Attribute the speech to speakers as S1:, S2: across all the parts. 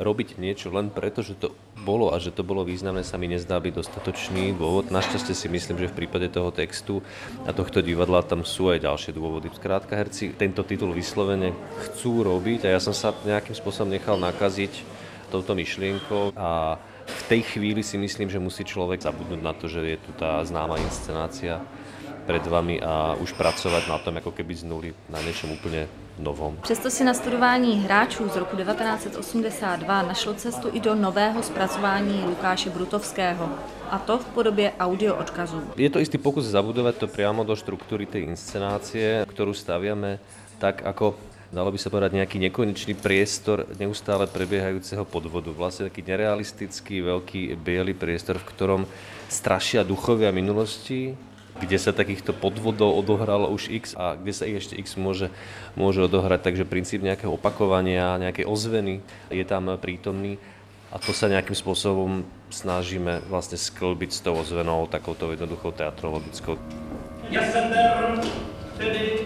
S1: robiť niečo len preto, že to bolo a že to bolo významné, sa mi nezdá byť dostatočný dôvod. Našťastie si myslím, že v prípade toho textu a tohto divadla tam sú aj ďalšie dôvody. Skrátka, herci tento titul vyslovene chcú robiť a ja som sa nejakým spôsobom nechal nakaziť touto myšlienkou a v tej chvíli si myslím, že musí človek zabudnúť na to, že je tu tá známa inscenácia pred vami a už pracovat na tom, jako keby z nuly, na něčem úplně novom.
S2: Přesto si na studování hráčů z roku 1982 našlo cestu i do nového zpracování Lukáše Brutovského, a to v podobě audio odkazů.
S1: Je to istý pokus zabudovat to priamo do štruktúry tej inscenácie, ktorú staviame tak, ako dalo by sa povedať nejaký nekonečný priestor neustále prebiehajúceho podvodu. Vlastne taký nerealistický, veľký biely priestor, v ktorom strašia duchovia minulosti, kde sa takýchto podvodov odohralo už x a kde sa ich ešte x môže odohrať. Takže princíp nejakého opakovania, nejakej ozveny je tam prítomný a to sa nejakým spôsobom snažíme vlastne sklbiť s tou ozvenou, takouto jednoduchou teatrologickou.
S3: Jasander, tedy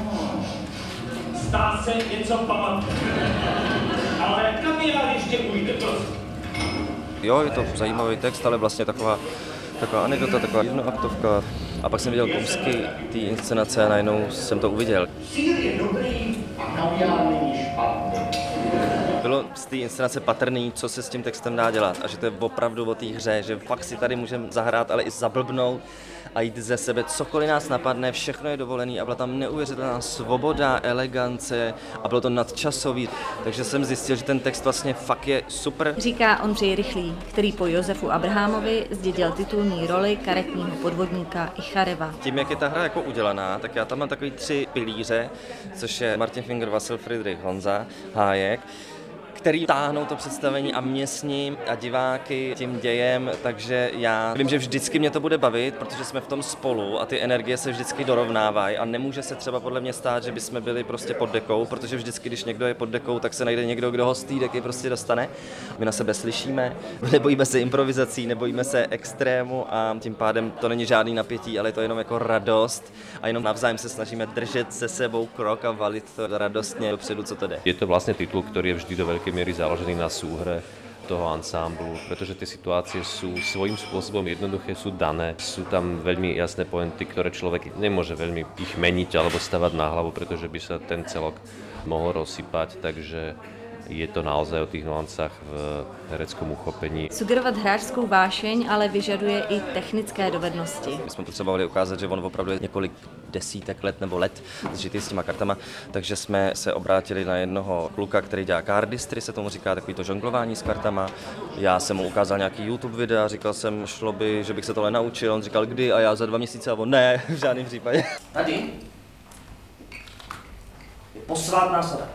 S3: zdá se něco pamatuje. Ale Kamila ještě půjde, prosím.
S4: Jo, je to zajímavý text, ale vlastně taková anekdota, taková jednoaktovka. A pak jsem viděl kousky té inscenace a najednou jsem to uviděl.
S3: Sýr je dobrý a kaviár není špatný.
S4: Bylo z té inscenace patrný, co se s tím textem dá dělat a že to je opravdu o té hře, že fakt si tady můžeme zahrát, ale i zablbnout a jít ze sebe, cokoliv nás napadne, všechno je dovolený a byla tam neuvěřitelná svoboda, elegance a bylo to nadčasový, takže jsem zjistil, že ten text vlastně fakt je super.
S2: Říká Ondřej Rychlý, který po Josefu Abrahamovi zdědil titulní roli karetního podvodníka Ichareva.
S4: Tím, jak je ta hra jako udělaná, tak já tam mám takový 3 pilíře, což je Martin Finger, Vasil Friedrich, Honza Hájek, který táhnou to představení a mě s ním a diváky tím dějem, takže já vím, že vždycky mě to bude bavit, protože jsme v tom spolu a ty energie se vždycky dorovnávají a nemůže se třeba podle mě stát, že bychom byli prostě pod dekou, protože vždycky, když někdo je pod dekou, tak se najde někdo, kdo ho z té deky prostě dostane. My na sebe slyšíme, nebojíme se improvizací, nebojíme se extrému a tím pádem to není žádný napětí, ale je to jenom jako radost a jenom navzájem se snažíme držet se sebou krok a valit to radostně dopředu, co to jde.
S1: Je to vlastně titul, který je vždy do veľkej miery založený na súhre toho ansámblu, pretože tie situácie sú svojím spôsobom jednoduché, sú dané. Sú tam veľmi jasné pointy, ktoré človek nemôže veľmi ich meniť alebo stavať na hlavu, pretože by sa ten celok mohol rozsypať, takže je to naozaj o tých nuancách v hereckom uchopení.
S2: Sugerovat hráčskou vášeň ale vyžaduje i technické dovednosti.
S4: My jsme potřebovali ukázat, že on opravdu je několik desítek let nebo let zžitý s těma kartama, takže jsme se obrátili na jednoho kluka, který dělá cardistry, se tomu říká, takový to žonglování s kartama. Já jsem mu ukázal nějaký YouTube videa, říkal jsem, šlo by, že bych se tohle naučil, on říkal kdy a já za 2 měsíce a on ne, v žádném případě.
S3: Tady je posvátná sada.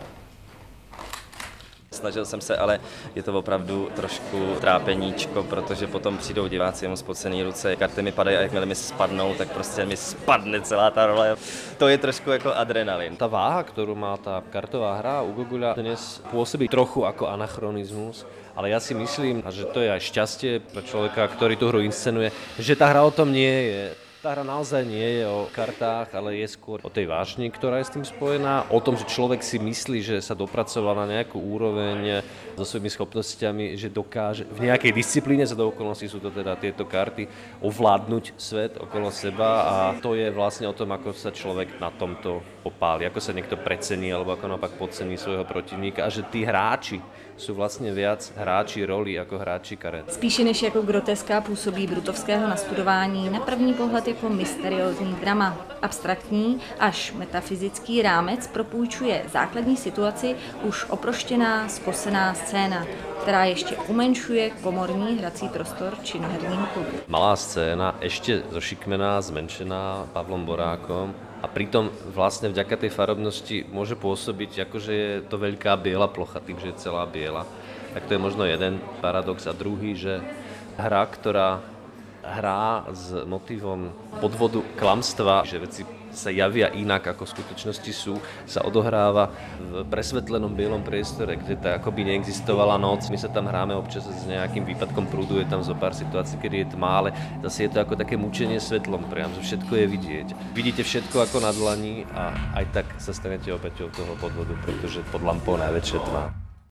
S4: Snažil jsem se, ale je to opravdu trošku trápeníčko, protože potom přijdou diváci, jenom spocený ruce, karty mi padají a jakmile mi spadnou, tak prostě mi spadne celá ta role. To je trošku jako adrenalin.
S1: Tá váha, ktorú má tá kartová hra u Gogoľa, dnes pôsobí trochu ako anachronizmus, ale ja si myslím, že to je aj šťastie pre človeka, ktorý tú hru inscenuje, že tá hra o tom nie je. Tá hra naozaj nie je o kartách, ale je skôr o tej vášni, ktorá je s tým spojená. O tom, že človek si myslí, že sa dopracoval na nejakú úroveň so svojimi schopnosťami, že dokáže v nejakej disciplíne, za do okolností sú to teda tieto karty, ovládnuť svet okolo seba a to je vlastne o tom, ako sa človek na tomto opáli, ako sa niekto precení alebo ako naopak podcení svojho protivníka a že tí hráči sú vlastne viac hráči roli ako hráči karet.
S2: Spíše než jako groteska působí Brutovského nastudování na první pohled jako mysteriózní drama. Abstraktní až metafyzický rámec propůjčuje základní situaci už oproštěná, skosená scéna, která ještě umenšuje komorní hrací prostor činoherního klubu.
S1: Malá scéna, ešte zošikmená, zmenšená Pavlom Borákom a pritom vlastne vďaka tej farobnosti môže pôsobiť, akože je to veľká biela plocha, tým, že je celá biela. Tak to je možno jeden paradox a druhý, že hra, ktorá hrá s motivom podvodu, klamstva, že veci sa javia inak, ako v skutočnosti sú, sa odohráva v presvetlenom bielom priestore, kde tá akoby neexistovala noc. My sa tam hráme občas s nejakým výpadkom prúdu, je tam zo pár situácií, kedy je tma, ale zase je to ako také mučenie svetlom priam, že všetko je vidieť. Vidíte všetko ako na dlani a aj tak sa stanete obeťou toho podvodu, pretože pod lampou najväčšia tma.